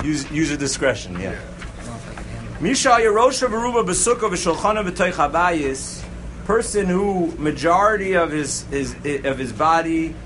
Use your discretion. Yeah. Misha Yerosha Baruba Besukkah V'Shulchana B'Toich Habayis. Person who majority of his body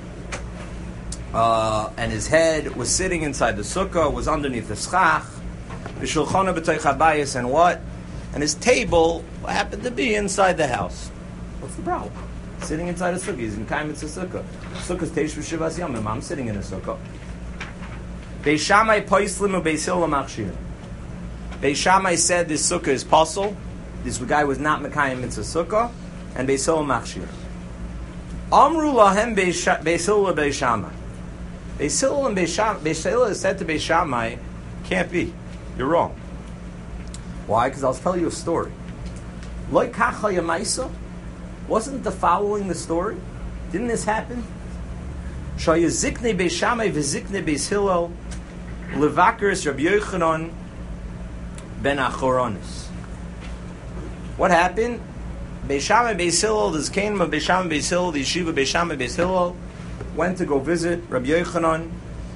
and his head was sitting inside the sukkah, was underneath the schach, V'Shulchana B'Toich Habayis, and what? And his table happened to be inside the house. What's the problem? Sitting inside a sukkah. He's in Kaimitz sukkah. Sukkah's Teish V'Shivas Yamim. I'm sitting in a sukkah. Beis Shammai Poislim U'Beis Hillel Machshir. Beis Shammai said this sukkah is pasul. This guy was not Mekayim Mitzvah sukkah. And Beis Hillel Machshir. Amru Lahem Beis Hillel Beis Shammai. Beis Hillel and Beis Hillel said to Beis Shammai, can't be. You're wrong. Why? Because I'll tell you a story. Loi Kacha Yamaisa. Wasn't the following the story? Didn't this happen? Shaya Zikne Beis Shammai v'Zikne Beis Hillel Levakeres Rabbi Yochanan ben Achoronis. What happened? Beis Shammai Beis Hillel, this kingdom of Beis Shammai Beis Hillel, the yeshiva Beis Shammai Beis Hillel, went to go visit Rabbi Yochanan,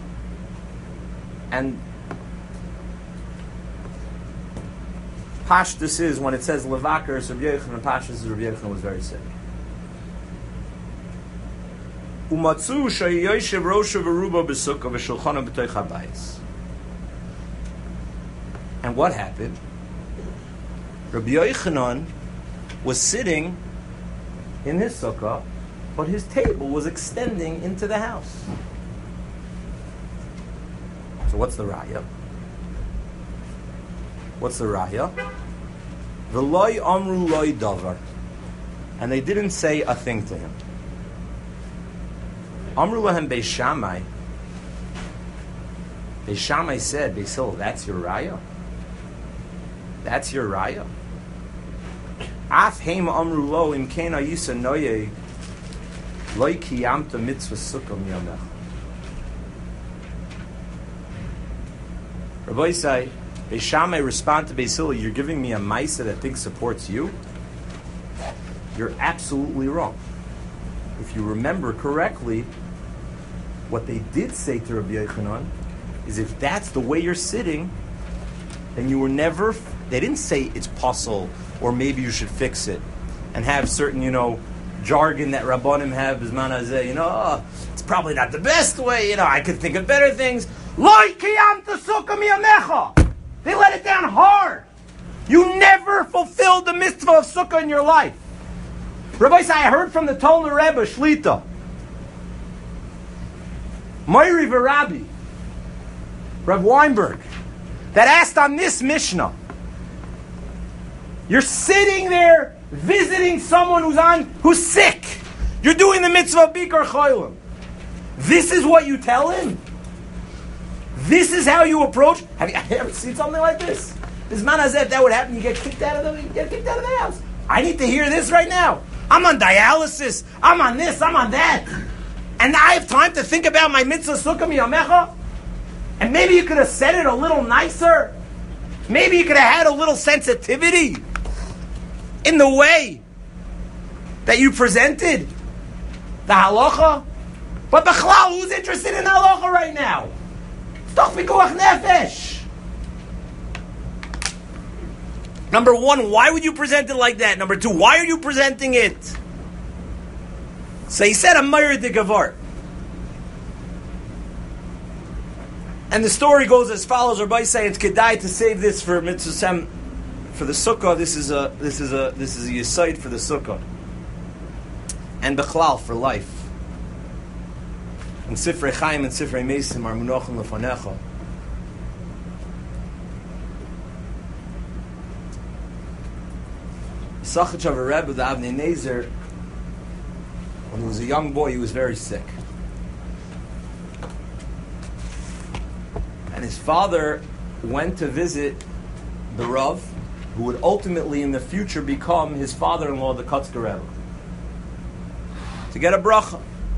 and Pashtus is, when it says Levakeres Rabbi Yochanan, Pashtus is Rabbi Yochanan was very sick. Umatzu shayoshev rosha v'ruba b'sukkah v'shulchana b'toich habayis. And what happened? Rabbi Yochanan was sitting in his sukkah, but his table was extending into the house. So what's the raya? What's the raya? V'loi amru loi davar. And they didn't say a thing to him. Amru lahem Beis Shammai. Beis Shammai said, Beis Hillel, that's your raya? That's your raya? Af heim amru lo im ken ayisa noye loy kiyamta mitzvah sukkah miyamech. Rabbi say, Beis Shammai respond to Beis Hillel, you're giving me a maisa that thinks supports you? You're absolutely wrong. If you remember correctly, what they did say to Rabbi Yochanan is if that's the way you're sitting, then you were never, they didn't say it's pasul or maybe you should fix it and have certain, jargon that Rabbanim have, Bisman Hazeh, it's probably not the best way, I could think of better things. Loi kiyamta sukkah miyamecha. They let it down hard. You never fulfilled the mitzvah of sukkah in your life. Rabbi say, I heard from the Tolner Rebbe, Shlita, Moiri V'Rabi, Rav Weinberg, that asked on this Mishnah, you're sitting there visiting someone who's sick. You're doing the mitzvah of Bikar Cholim. This is what you tell him? This is how you approach? Have you ever seen something like this? This man as if that would happen, you get kicked out of the house. I need to hear this right now. I'm on dialysis. I'm on this. I'm on that. And I have time to think about my mitzvah sukkah miyamecha? And maybe you could have said it a little nicer. Maybe you could have had a little sensitivity in the way that you presented the halacha. But b'chlal, who's interested in halacha right now? It's doch pikuach nefesh. Number one, why would you present it like that? Number two, why are you presenting it? So he said a Meir de Gavar. And the story goes as follows. Rabbi say it's kedai to save this for mitzvah for the sukkah. This is a yesod for the sukkah. And bechlal for life. And Sifrei Chaim and Sifrei Mesim are munachim lefanecha. Sachach of a Rebbe, the Avnei Nezer, when he was a young boy, he was very sick. And his father went to visit the Rav, who would ultimately in the future become his father-in-law, the Kotzker Rebbe, to get a bracha.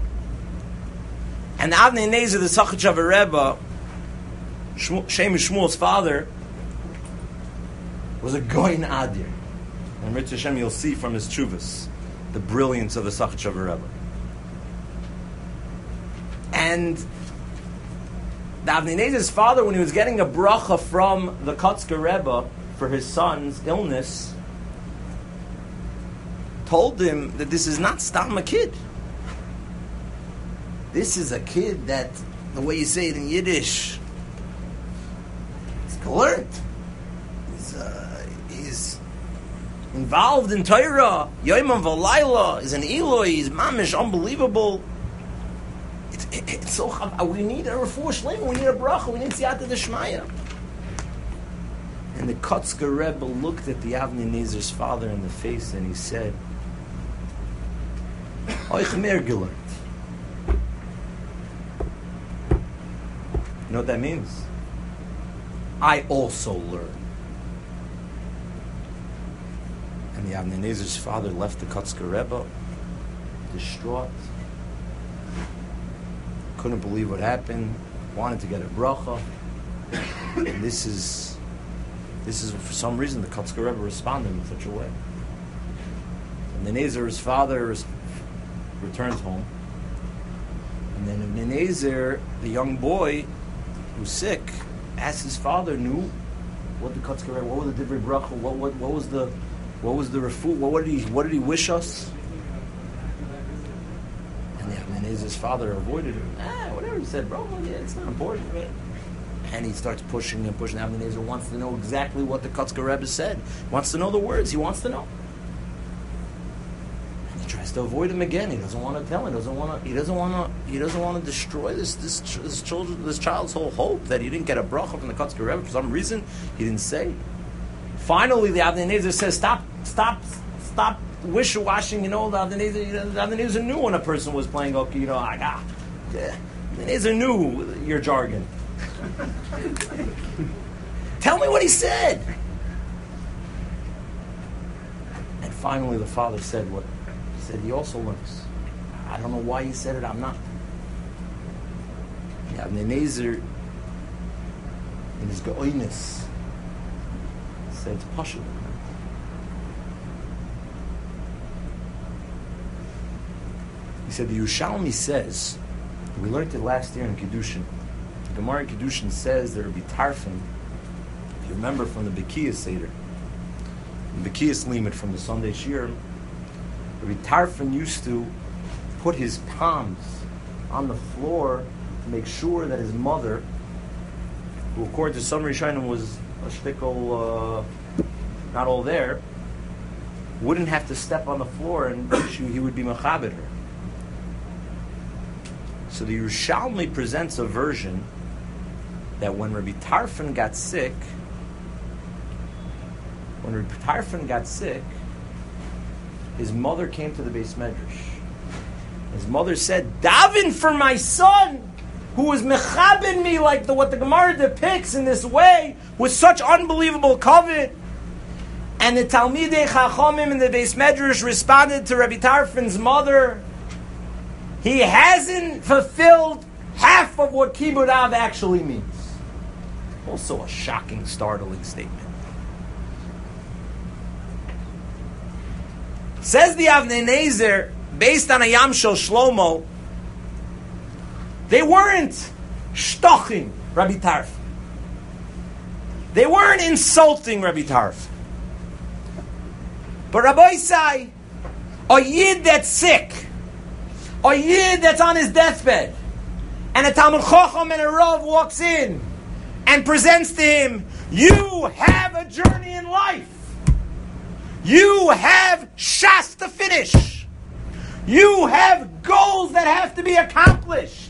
And Avnei Nezer, the Sachach of a Rebbe, Shem Shmuel's father, was a Goyin Adir. And Mitzvah Hashem, you'll see from his tshuvas the brilliance of the Sachach of a Rebbe. And The Avnei Nezer's father, when he was getting a bracha from the Kotzker Rebbe for his son's illness, told him that this is not stam a kid. This is a kid that, the way you say it in Yiddish, he's learned. He's involved in Torah. Yoimam v'layla is an Eloi. He's mamish, unbelievable. It's so. We need a refuah shleima. We need a bracha. We need siyata d'shmaya. And the Kotzker Rebbe looked at the Avnei Nezer's father in the face and he said, "Oich mer gelernt." You know what that means? I also learn. And the Avnei Nezer's father left the Kotzker Rebbe, distraught. Couldn't believe what happened. Wanted to get a bracha. And this is for some reason the Kotzker Rebbe responded in such a way. And the Nezer's father returns home. And then the Nezer, the young boy who's sick, asked his father, knew what the Kotzker Rebbe, what was the Divrei Bracha, what was the refuah, what did he wish us? And the Nezer's father avoided him. Whatever he said, bro, yeah, it's not important, right? And he starts pushing and pushing. Avnei Nezer wants to know exactly what the Kotzker Rebbe said. He wants to know the words. He wants to know. And he tries to avoid him again. He doesn't want to tell him. He doesn't want to destroy this child's whole hope that he didn't get a bracha from the Kotzker Rebbe for some reason. He didn't say. Finally, the Avnei Nezer says, "Stop wishy-washing." The Avnei Nezer knew when a person was playing okay. The Avnei Nezer knew your jargon. Tell me what he said. And finally the father said what he said. He also learns. I don't know why he said it. I'm not. The Avnei Nezer, in his geoinus, said it's pashut. He said the Yerushalmi says, we learned it last year in Kiddushin. The Gemara in Kiddushin says there would be tarfin. If you remember from the Bekiyas Seder, the Bekiyas Limit from the Sunday Shir, Rabbi Tarfon used to put his palms on the floor to make sure that his mother, who according to some Rishonim was a shtickle not all there, wouldn't have to step on the floor and he would be mechaber her. So the Yerushalmi presents a version that when Rabbi Tarfon got sick, his mother came to the Beis Medrash. His mother said, "Daven for my son, who was mechaber me like what the Gemara depicts in this way, with such unbelievable kavod." And the Talmidei Chachamim in the Beis Medrash responded to Rabbi Tarfon's mother, he hasn't fulfilled half of what Kibud Av actually means. Also a shocking, startling statement. Says the Avnei Nezer, based on a Yam Shel Shlomo, they weren't shtoching Rabbi Tarf. They weren't insulting Rabbi Tarf. But Rabbi Isai, a Yid that's sick, a Yid that's on his deathbed, and a Talmud Chacham and a Rav walks in and presents to him, you have a journey in life. You have shas to finish. You have goals that have to be accomplished.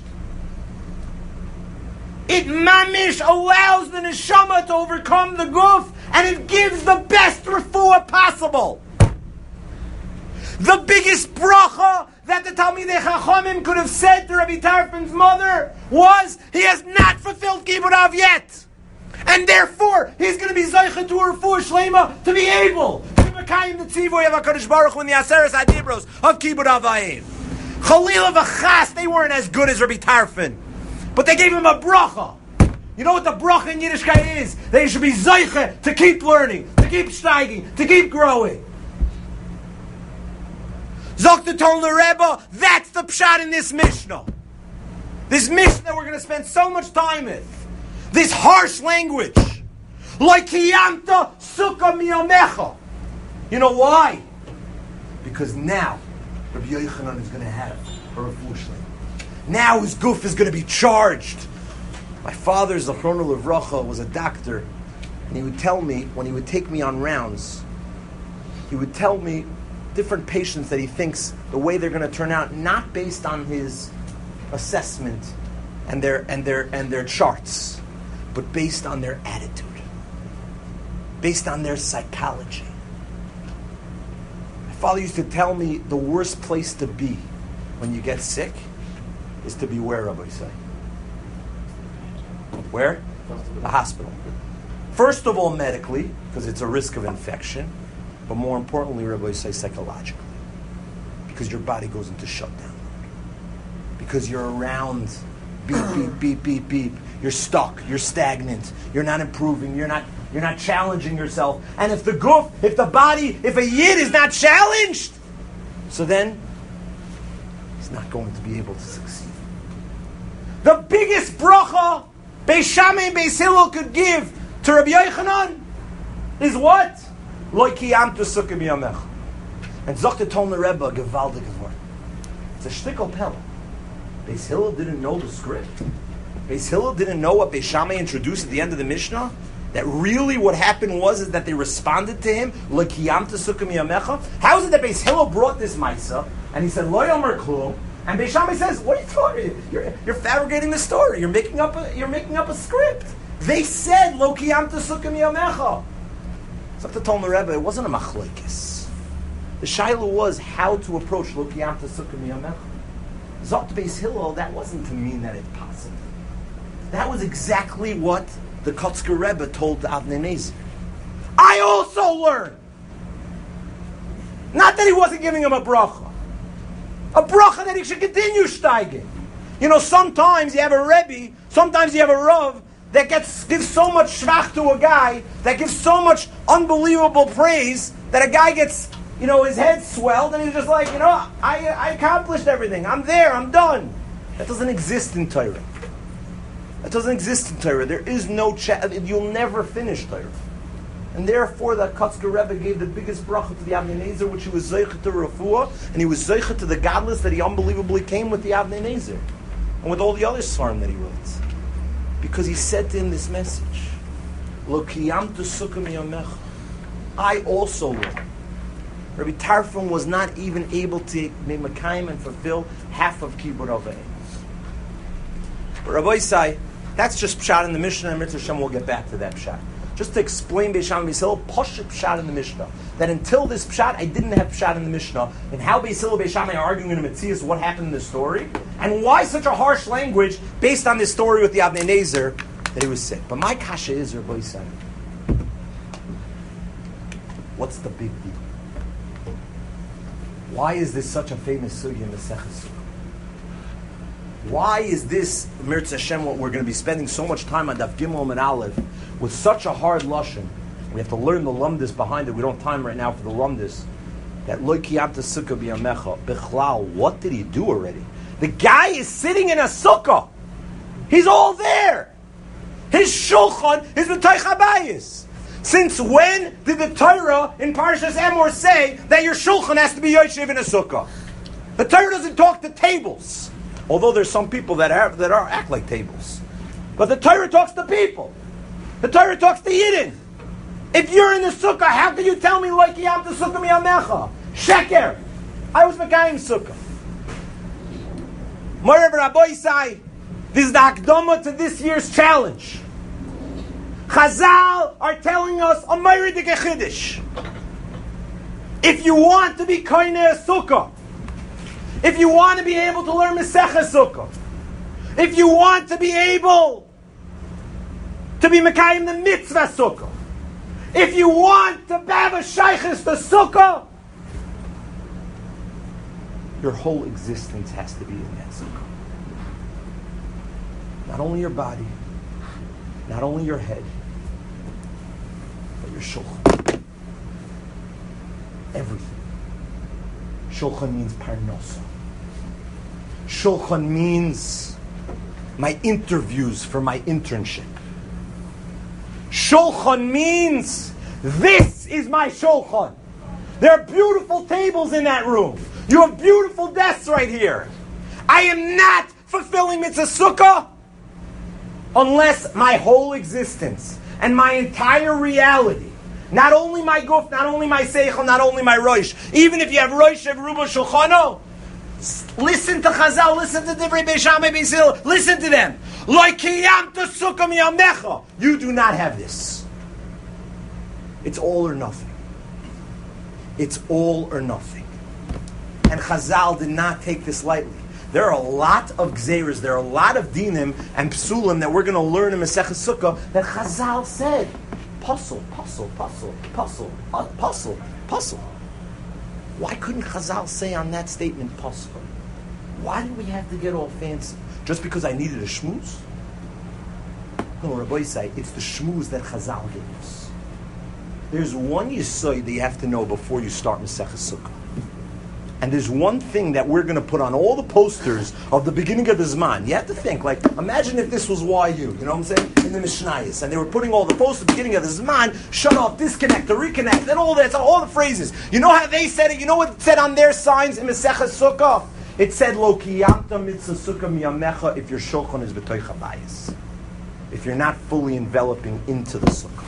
It mamish allows the neshama to overcome the guf, and it gives the best refuah possible. The biggest bracha that the Talmidei Chachamim could have said to Rabbi Tarfon's mother was, he has not fulfilled Kibud Av yet. And therefore, he's going to be Zaycha to refuah shleima to be able to Mekayim the Tzivoy of HaKadosh Baruch Hu in the Aseres HaDibros of Kibud Avayim. Chalila v'chas, they weren't as good as Rabbi Tarfon, but they gave him a bracha. You know what the bracha in Yiddishkeit is? They should be Zaycha to keep learning, to keep steiging, to keep growing. Zok the Tolner Rebbe, that's the pshat in this Mishnah. This mission that we're going to spend so much time in, this harsh language, like kiyamta sukkah miyamecha. You know why? Because now Rabbi Yochanan is going to have a refuah shleima. Now his guf is going to be charged. My father, Zachrono Livracha, was a doctor, and he would tell me, when he would take me on rounds, he would tell me different patients that he thinks the way they're going to turn out, not based on his assessment and their charts, but based on their attitude, based on their psychology. My father used to tell me the worst place to be when you get sick is to be where, Rabbi say? Where? The hospital. First of all, medically, because it's a risk of infection, but more importantly, Rabbi say psychologically, because your body goes into shutdown. Because you're around beep, beep, beep, beep, beep. You're stuck. You're stagnant. You're not improving. You're not challenging yourself. And if if a yid is not challenged, so then he's not going to be able to succeed. The biggest bracha Beis Shammai and Beis Hillel could give to Rabbi Yochanan is what? Lo kiyamtu sukkah miyamecha. And Zochter told the Rebbe, gewaldige word. It's a shtickle pella. Beis Hillel didn't know the script. Beis Hillel didn't know what Beis Shammai introduced at the end of the Mishnah. That really what happened is that they responded to him, Lo kiyamtu sukkah miyamecha. How is it that Beis Hillel brought this Maisa and he said, Lo yomer klum? And Beis Shammai says, "What are you talking? You're fabricating the story. You're making up a script." They said, "Lo kiyamta sukkah miyamecha." So to tell the Rebbe, it wasn't a machlokes. The shaila was how to approach lo kiyamta sukkah miyamecha. Zot Beis Hillel, that wasn't to mean that it's possible. That was exactly what the Kotzker Rebbe told the Avnei Nezer. I also learned. Not that he wasn't giving him a bracha. A bracha that he should continue steiging. You know, sometimes you have a Rebbe, sometimes you have a Rav that gives so much shvach to a guy, that gives so much unbelievable praise, that a guy gets, his head swelled, and he's just like, I accomplished everything. I'm there, I'm done. That doesn't exist in Torah. That doesn't exist in Torah. There is no, you'll never finish Torah. And therefore, the Kotzker Rebbe gave the biggest bracha to the Avnei Nezer, which he was zeicha to refuah, and he was zeicha to the godless that he unbelievably came with the Avnei Nezer, and with all the other svarim that he wrote, because he said to him this message: Lo kiyamtu sukkah miyamecha. I also learned. Rabbi Tarfon was not even able to make Mekayim and fulfill half of Kibbur Avei. But Rabbi Isai, that's just pshat in the Mishnah, and Mitzvah Hashem will get back to that pshat. Just to explain Beis Shammai Beis Hillel, Poshet pshat in the Mishnah. That until this pshat, I didn't have pshat in the Mishnah. And how Beis Hillel and Beis Shammai are arguing in the Metzias what happened in the story. And why such a harsh language based on this story with the Avnei Nezer that he was sick. But my kasha is, Rabbi Yisrael, what's the big deal? Why is this such a famous sugya in the Seches? Why is this Mirz Hashem, what we're going to be spending so much time on Daf Gimel and Aleph, with such a hard lashon? We have to learn the lumdis behind it. We don't have time right now for the lumdis. That lo kiyamta sukkah b'yamecha. Bichlal, what did he do already? The guy is sitting in a sukkah. He's all there. His shulchan is b'toich habayis. Since when did the Torah in Parshas Emor say that your shulchan has to be yoshev in a sukkah? The Torah doesn't talk to tables. Although there's some people that act like tables. But the Torah talks to people. The Torah talks to Yidden. If you're in the sukkah, how can you tell me like yam the sukkah miyamecha? Sheker. I was Mekayim sukkah. Morev Rabbi Isai, this is the Hakdama to this year's challenge. Chazal are telling us a Meirik Chiddush. If you want to be Koinei Sukkah, if you want to be able to learn Maseches Sukkah, if you want to be able to be Mekayim the Mitzvah Sukkah, if you want to have a Shaykhis to Sukkah, your whole existence has to be in that Sukkah. Not only your body, not only your head, but your Shulchan. Everything. Shulchan means parnosa. Shulchan means my interviews for my internship. Shulchan means this is my shulchan. There are beautiful tables in that room. You have beautiful desks right here. I am not fulfilling mitzvah sukkah unless my whole existence and my entire reality, not only my guf, not only my seichel, not only my roish, even if you have roish of ruba shulchano, listen to Chazal, listen to Divrei Beis Shammai Beis Hillel, listen to them. Lo kiyamta sukkah miyamecha. You do not have this. It's all or nothing. It's all or nothing. And Chazal did not take this lightly. There are a lot of gzeiras, there are a lot of dinim and psulim that we're going to learn in Masechus Sukkah that Chazal said, puzzle. Why couldn't Chazal say on that statement, puzzle? Why did we have to get all fancy? Just because I needed a shmooze? No, Rabbi say it's the shmooze that Chazal gave us. There's one yesod that you have to know before you start Masechus Sukkah. And there's one thing that we're going to put on all the posters of the beginning of the Zman. You have to think, like, imagine if this was YU, you know what I'm saying? In the Mishnayos. And they were putting all the posters at the beginning of the Zman, shut off, disconnect, to reconnect, and all that, all the phrases. You know how they said it? You know what it said on their signs in Masechus Sukkah? It said, Lo kiyamta mitzvah sukkah miyamecha, if your shulchan is b'toich habayis. If you're not fully enveloping into the sukkah.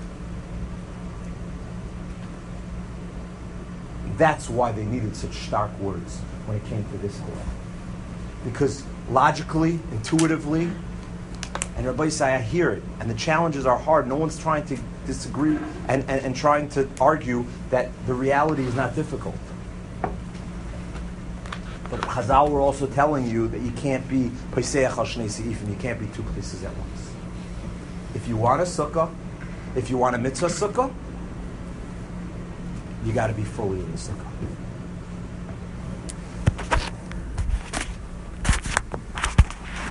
That's why they needed such stark words when it came to this halacha. Because logically, intuitively, and Rabbi Yisai, I hear it, and the challenges are hard. No one's trying to disagree and trying to argue that the reality is not difficult. But Chazal were also telling you that you can't be Peiseach al Shnei Seifim, you can't be two places at once. If you want a sukkah, if you want a mitzvah sukkah, you got to be fully in the sukkah.